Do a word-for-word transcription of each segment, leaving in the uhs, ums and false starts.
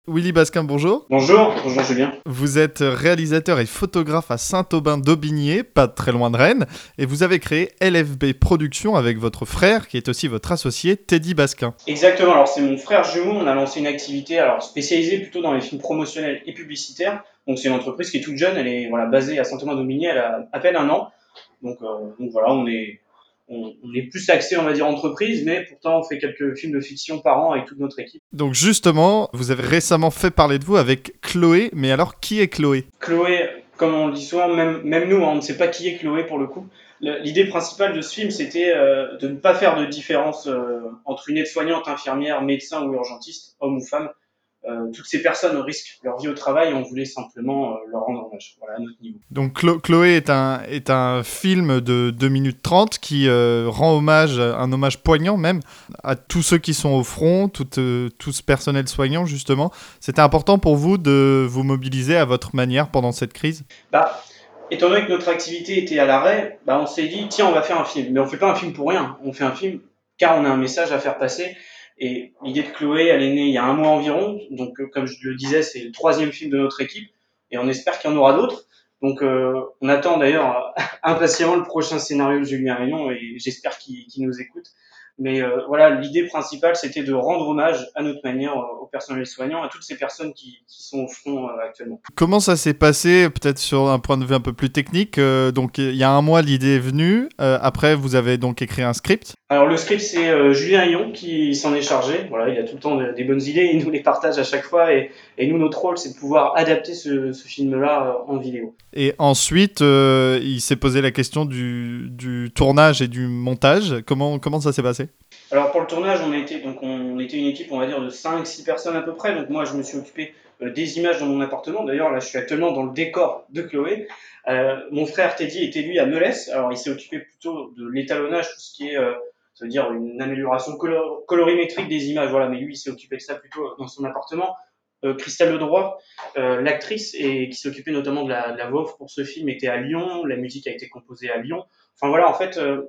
Willy Basquin, bonjour. Bonjour, bonjour Julien. Vous êtes réalisateur et photographe à Saint-Aubin-d'Aubigné, pas très loin de Rennes, et vous avez créé L F B Productions avec votre frère, qui est aussi votre associé, Teddy Basquin. Exactement, alors c'est mon frère jumeau, on a lancé une activité alors spécialisée plutôt dans les films promotionnels et publicitaires. Donc c'est une entreprise qui est toute jeune, elle est voilà, basée à Saint-Aubin-d'Aubigné, elle a à peine un an. Donc, euh, donc voilà, on est, on, on est plus axé, on va dire, entreprise, mais pourtant on fait quelques films de fiction par an avec toute notre équipe. Donc justement, vous avez récemment fait parler de vous avec Chloé, mais alors qui est Chloé ? Chloé, comme on le dit souvent, même, même nous, hein, on ne sait pas qui est Chloé pour le coup. Le- L'idée principale de ce film, c'était euh, de ne pas faire de différence euh, entre une aide-soignante, infirmière, médecin ou urgentiste, homme ou femme. Euh, toutes ces personnes risquent leur vie au travail et on voulait simplement euh, leur rendre hommage, voilà, à notre niveau. Donc Chlo- Chloé est un, est un film de deux minutes trente qui euh, rend hommage, un hommage poignant même, à tous ceux qui sont au front, tout, euh, tout ce personnel soignant justement. C'était important pour vous de vous mobiliser à votre manière pendant cette crise ? Bah, étant donné que notre activité était à l'arrêt, bah, on s'est dit, tiens, on va faire un film. Mais on fait pas un film pour rien, on fait un film car on a un message à faire passer. Et l'idée de Chloé, elle est née il y a un mois environ. Donc, euh, comme je le disais, c'est le troisième film de notre équipe. Et on espère qu'il y en aura d'autres. Donc, euh, on attend d'ailleurs impatiemment le prochain scénario de Julien Rayon et j'espère qu'il qu'il nous écoute. Mais euh, voilà, l'idée principale, c'était de rendre hommage à notre manière euh, au personnel soignant, à toutes ces personnes qui, qui sont au front euh, actuellement. Comment ça s'est passé, peut-être sur un point de vue un peu plus technique euh, Donc il y a un mois, l'idée est venue. Euh, après, vous avez donc écrit un script. Alors le script, c'est euh, Julien Ayon qui s'en est chargé. Voilà, il a tout le temps de- des bonnes idées, il nous les partage à chaque fois et, et nous notre rôle c'est de pouvoir adapter ce, ce film-là euh, en vidéo. Et ensuite, euh, il s'est posé la question du, du tournage et du montage. Comment, comment ça s'est passé ? Alors pour le tournage, on était donc on était une équipe on va dire de cinq six personnes à peu près. Donc moi je me suis occupé euh, des images dans mon appartement. D'ailleurs là je suis actuellement dans le décor de Chloé. Euh, mon frère Teddy était lui à Melès. Alors il s'est occupé plutôt de l'étalonnage, tout ce qui est euh, ça veut dire une amélioration color- colorimétrique des images. Voilà, mais lui il s'est occupé de ça plutôt dans son appartement. Euh, Christelle Ledroit, euh, l'actrice, et qui s'est occupée notamment de la, de la voix off pour ce film, était à Lyon. La musique a été composée à Lyon. Enfin voilà, en fait, euh,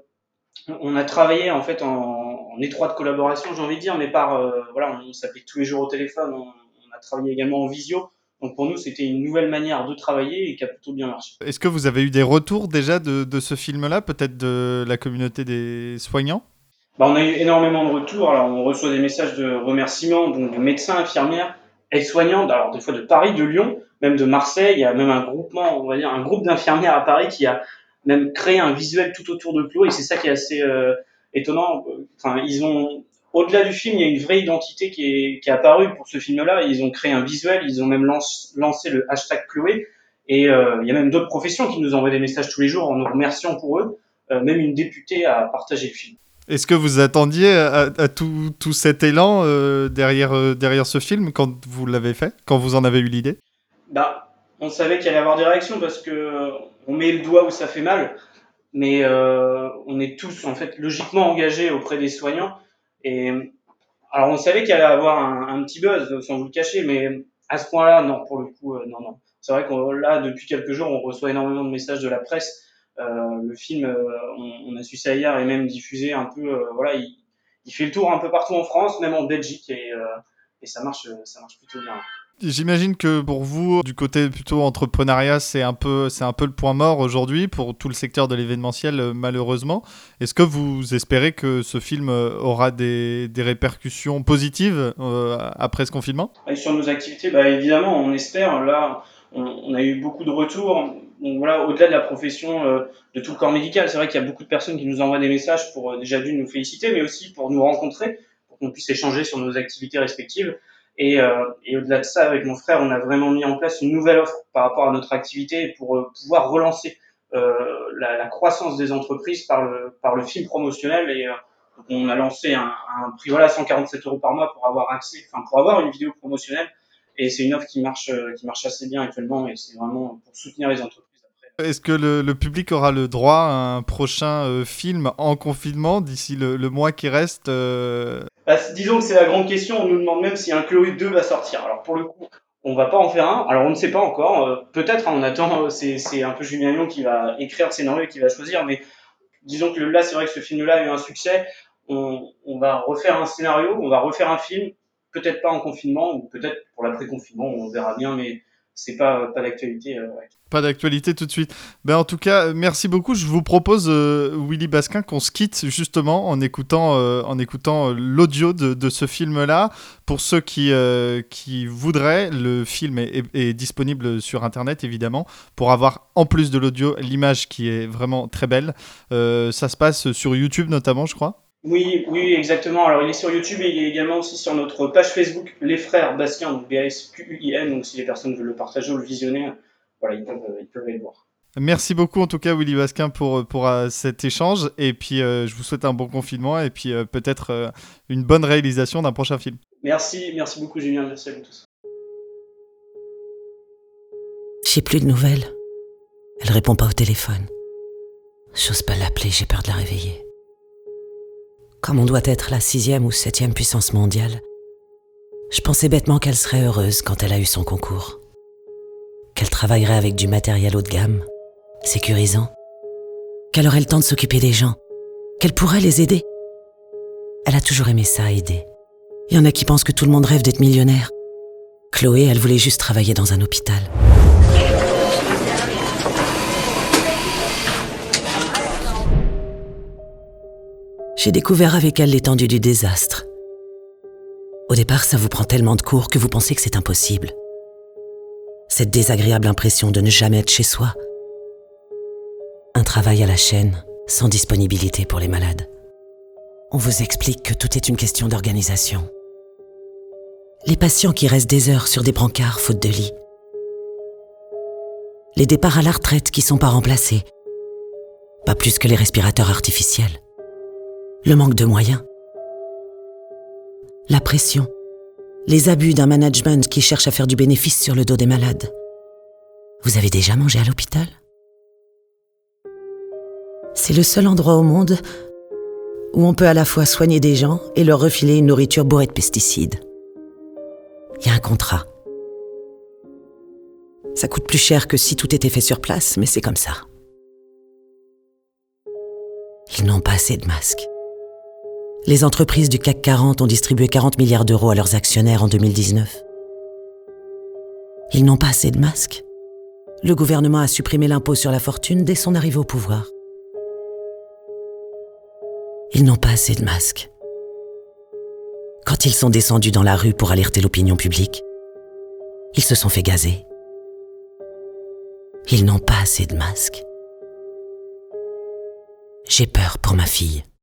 on a travaillé en fait en, en étroite collaboration, j'ai envie de dire, mais par euh, voilà, on s'appelait tous les jours au téléphone. On, on a travaillé également en visio. Donc pour nous, c'était une nouvelle manière de travailler et qui a plutôt bien marché. Est-ce que vous avez eu des retours déjà de, de ce film-là, peut-être de la communauté des soignants ? Bah, on a eu énormément de retours. Alors, on reçoit des messages de remerciements donc de médecins, infirmières, aides-soignantes, alors des fois de Paris, de Lyon, même de Marseille. Il y a même un groupement, on va dire, un groupe d'infirmières à Paris qui a même créé un visuel tout autour de Chloé. Et c'est ça qui est assez euh, étonnant. Enfin, ils ont, au-delà du film, il y a une vraie identité qui est, qui est apparue pour ce film-là. Ils ont créé un visuel, ils ont même lance, lancé le hashtag Chloé. Et euh, il y a même d'autres professions qui nous envoient des messages tous les jours en nous remerciant pour eux. Euh, même une députée a partagé le film. Est-ce que vous attendiez à, à tout, tout cet élan euh, derrière, euh, derrière ce film quand vous l'avez fait, quand vous en avez eu l'idée ? Bah, on savait qu'il allait y avoir des réactions parce que euh, on met le doigt où ça fait mal, mais euh, on est tous en fait logiquement engagés auprès des soignants. Et alors on savait qu'il allait y avoir un, un petit buzz, sans vous le cacher, mais à ce point-là, non, pour le coup, euh, non, non. C'est vrai qu'on là depuis quelques jours, on reçoit énormément de messages de la presse. Euh, le film, euh, on, on a su ça hier, est même diffusé un peu. Euh, voilà, il, il fait le tour un peu partout en France, même en Belgique, et, euh, et ça marche, ça marche plutôt bien. J'imagine que pour vous, du côté plutôt entrepreneuriat, c'est un peu, c'est un peu le point mort aujourd'hui pour tout le secteur de l'événementiel, euh, malheureusement. Est-ce que vous espérez que ce film euh, aura des, des répercussions positives euh, après ce confinement ? Et sur nos activités, bah, évidemment, on espère. Là, on, on a eu beaucoup de retours. Donc voilà, au-delà de la profession, euh, de tout le corps médical, c'est vrai qu'il y a beaucoup de personnes qui nous envoient des messages pour euh, déjà d'une nous féliciter, mais aussi pour nous rencontrer, pour qu'on puisse échanger sur nos activités respectives. Et, euh, et au-delà de ça, avec mon frère, on a vraiment mis en place une nouvelle offre par rapport à notre activité pour euh, pouvoir relancer euh, la, la croissance des entreprises par le, par le film promotionnel. Et euh, donc on a lancé un, un prix voilà cent quarante-sept euros par mois pour avoir accès, enfin pour avoir une vidéo promotionnelle. Et c'est une offre qui marche, euh, qui marche assez bien actuellement. Et c'est vraiment pour soutenir les entreprises. Après. Est-ce que le, le public aura le droit à un prochain euh, film en confinement d'ici le, le mois qui reste euh... Bah, disons que c'est la grande question. On nous demande même si un Chloé deux va sortir. Alors pour le coup, on va pas en faire un. Alors on ne sait pas encore. Euh, peut-être, hein, on attend. C'est, c'est un peu Julien Lyon qui va écrire le scénario et qui va choisir. Mais disons que là, c'est vrai que ce film-là a eu un succès. On, on va refaire un scénario, on va refaire un film. peut-être pas en confinement, ou peut-être pour l'après-confinement, on verra bien, mais c'est pas, pas d'actualité. Euh, ouais. Pas d'actualité tout de suite. Ben, en tout cas, merci beaucoup. Je vous propose, euh, Willy Basquin, qu'on se quitte justement en écoutant, euh, en écoutant l'audio de, de ce film-là. Pour ceux qui, euh, qui voudraient, le film est, est, est disponible sur Internet, évidemment, pour avoir, en plus de l'audio, l'image qui est vraiment très belle. Euh, ça se passe sur YouTube notamment, je crois. Oui, oui, exactement. Alors, il est sur YouTube et il est également aussi sur notre page Facebook, Les Frères Basquin, donc B A S Q U I N. Donc, si les personnes veulent le partager ou le visionner, voilà, ils peuvent, ils peuvent aller le voir. Merci beaucoup en tout cas Willy Basquin pour, pour uh, cet échange et puis euh, je vous souhaite un bon confinement et puis euh, peut-être euh, une bonne réalisation d'un prochain film. Merci, merci beaucoup Julien, merci à vous tous. J'ai plus de nouvelles. Elle répond pas au téléphone. J'ose pas l'appeler, j'ai peur de la réveiller. Comme on doit être la sixième ou septième puissance mondiale, je pensais bêtement qu'elle serait heureuse quand elle a eu son concours. Qu'elle travaillerait avec du matériel haut de gamme, sécurisant, qu'elle aurait le temps de s'occuper des gens, qu'elle pourrait les aider. Elle a toujours aimé ça, aider. Il y en a qui pensent que tout le monde rêve d'être millionnaire. Chloé, elle voulait juste travailler dans un hôpital. J'ai découvert avec elle l'étendue du désastre. Au départ, ça vous prend tellement de cours que vous pensez que c'est impossible. Cette désagréable impression de ne jamais être chez soi. Un travail à la chaîne, sans disponibilité pour les malades. On vous explique que tout est une question d'organisation. Les patients qui restent des heures sur des brancards faute de lit. Les départs à la retraite qui sont pas remplacés. Pas plus que les respirateurs artificiels. Le manque de moyens. La pression. Les abus d'un management qui cherche à faire du bénéfice sur le dos des malades. Vous avez déjà mangé à l'hôpital ? C'est le seul endroit au monde où on peut à la fois soigner des gens et leur refiler une nourriture bourrée de pesticides. Il y a un contrat. Ça coûte plus cher que si tout était fait sur place, mais c'est comme ça. Ils n'ont pas assez de masques. Les entreprises du C A C quarante ont distribué quarante milliards d'euros à leurs actionnaires en deux mille dix-neuf. Ils n'ont pas assez de masques. Le gouvernement a supprimé l'impôt sur la fortune dès son arrivée au pouvoir. Ils n'ont pas assez de masques. Quand ils sont descendus dans la rue pour alerter l'opinion publique, ils se sont fait gazer. Ils n'ont pas assez de masques. J'ai peur pour ma fille.